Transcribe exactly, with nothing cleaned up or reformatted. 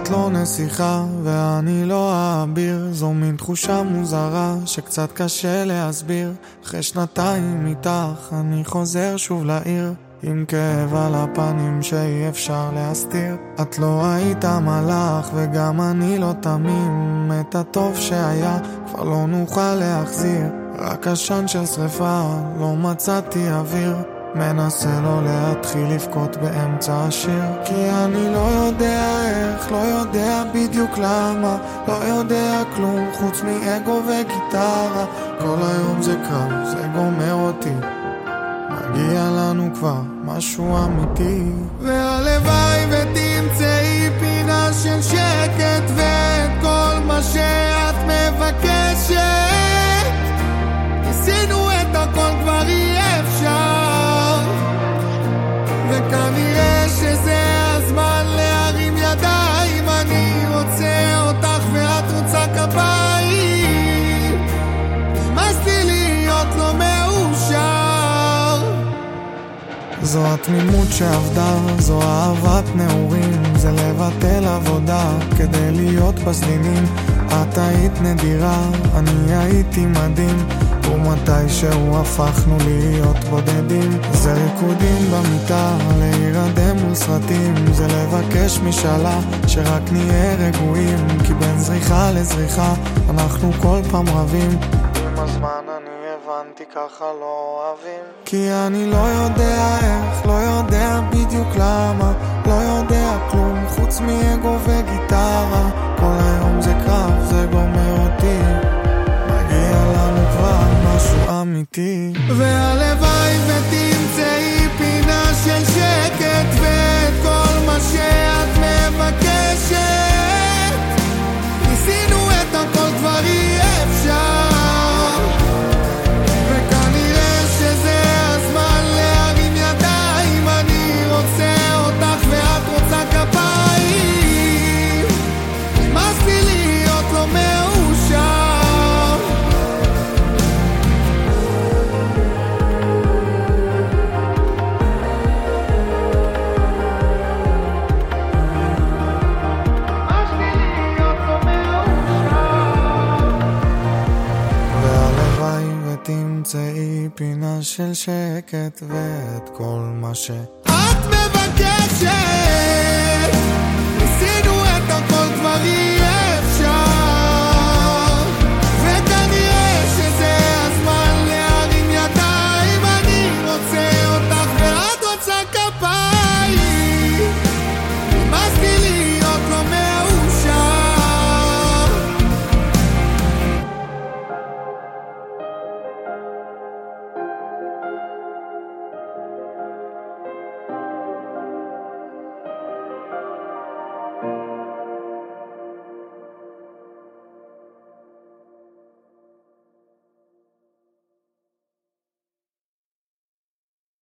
את לא נסיכה ואני לא האביר, זו מין תחושה מוזרה שקצת קשה להסביר. אחרי שנתיים איתך אני חוזר שוב לעיר, עם כאב על הפנים שאי אפשר להסתיר. את לא היית מלאך וגם אני לא תמים, את הטוב שהיה כבר לא נוכל להחזיר. רק עשן של שריפה, לא מצאתי אוויר, מנסה לא להתחיל לבכות באמצע השיר. כי אני לא יודע איך, לא יודע בדיוק למה, לא יודע כלום חוץ מאגו וגיטרה. כל היום זה קרב, זה גומר אותי, מגיע לנו כבר משהו אמיתי. והלוואי ותמצאי פינה של שקט ואת כל מה שאת מבקשת. ניסינו את הכל כבר אי אפשר, וכנראה שזה הזמן להרים ידיים. אני רוצה אותך ואת רוצה כפיים, נמאס לי להיות לא מאושר. זו התמימות שעבדה, זו אהבת נעורים, זה לבטל עבודה כדי להיות בסדינים. את היית נדירה, אני הייתי מדהים, ומתי שהוא הפכנו להיות בודדים. זה ריקודים במיטה, להירדם מול סרטים, זה לבקש משאלה שרק נהיה רגועים. כי בין זריחה לזריחה אנחנו כל פעם רבים, עם הזמן אני הבנתי ככה לא אוהבים. כי אני לא יודע איך, לא יודע בדיוק למה, לא יודע כלום חוץ מאגו וגיטרה. כל היום זה קרב, זה גומר אותי, מגיע לנו כבר משהו אמיתי. והלוואי ותמצאי פינה של שקט ואת כל מה שאת מבקשת. ניסינו את הכל כבר אי אפשר, וכנראה שזה הזמן להרים ידיים. אני רוצה אותך ואת רוצה כפיים, נמאס לי להיות לא מאושר. והלוואי ותמצאי פינה של שקט ואת כל מה שאת מבקשת. ניסינו את הכל כבר אי אפשר, וכנראה שזה הזמן להרים ידיים. אני רוצה אותך ואת רוצה כפיים, נמאס לי להיות לא מאושר.